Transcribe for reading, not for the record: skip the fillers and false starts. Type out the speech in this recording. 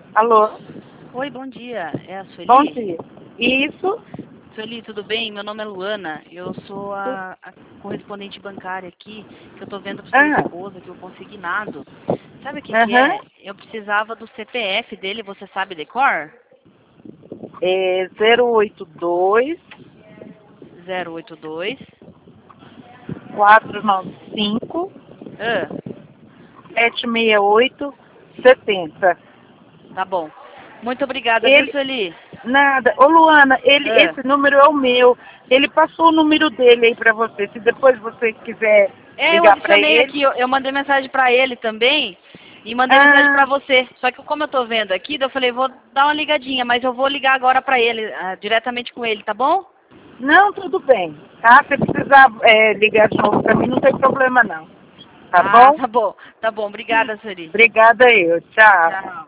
Alô? Oi, bom dia. É a Sueli? Bom dia. Isso? Sueli, tudo bem? Meu nome é Luana. Eu sou a correspondente bancária aqui, que eu tô vendo pro seu Ah, esposo aqui, o consignado. Sabe o que que aham. é? Eu precisava do CPF dele, você sabe decor? É 082 082. 495 Ah, 768 70. tá bom. Muito obrigada, viu, Ele, Sueli? nada. Ô Luana, Ah. esse número é o meu. Ele passou o número dele aí pra você. Se depois você quiser Eu ligar pra adicionei ele. aqui, eu mandei mensagem pra ele também e mandei mensagem pra Ah, você. Só que como eu tô vendo aqui, daí eu falei, vou dar uma ligadinha, mas eu vou ligar agora pra ele, diretamente com ele, tá bom? não, tudo bem. Tá? Se precisar ligar de novo pra mim, não tem problema não. Tá Ah, bom? tá bom. Tá bom. Obrigada, Suri. Obrigada eu. Tchau. Tchau.